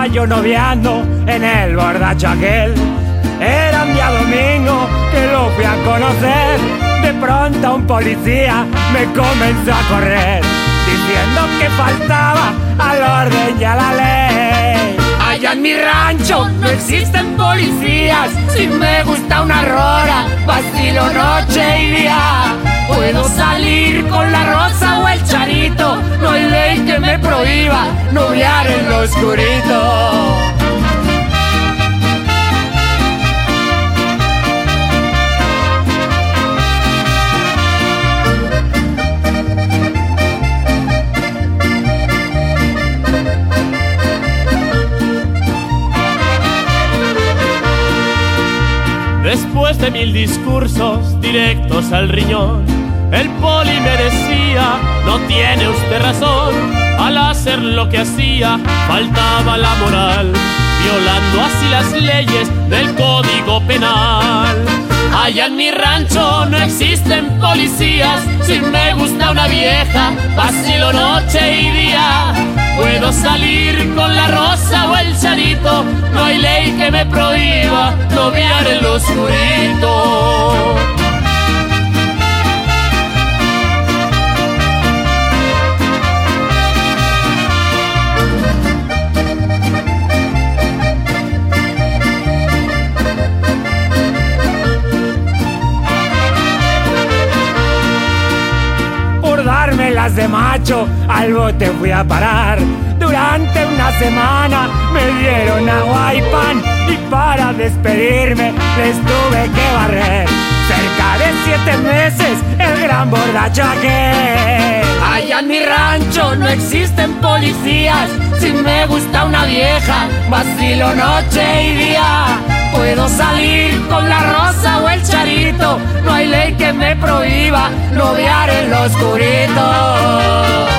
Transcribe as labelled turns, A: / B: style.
A: estaba yo noviando en el borracho aquel. Era un día domingo que lo fui a conocer. De pronto un policía me comenzó a correr, diciendo que faltaba al orden y a la ley. Allá en mi rancho no existen policías. Si me gusta una rora, vacilo noche y día. Puedo salir con la rosa o el charito. No hay ley que me prohíba noviar en lo oscurito.
B: Después de 1000 discursos directos al riñón, el poli me decía: no tiene usted razón, al hacer lo que hacía faltaba la moral, violando así las leyes del Código Penal. Allá en mi rancho no existen policías. Si me gusta una vieja, vacilo noche y día. Puedo salir con la rosa o el charito. No hay ley que me prohíba noviar en lo oscurito.
A: Dármelas de macho, al bote fui a parar. Durante una semana me dieron agua y pan, y para despedirme les tuve que barrer. Cerca de 7 meses el gran borracho aquel. Allá en mi rancho no existen policías. Si me gusta una vieja, vacilo noche y día. Puedo salir con la rosa o el charito. No hay ley que me prohíba noviar en lo oscurito.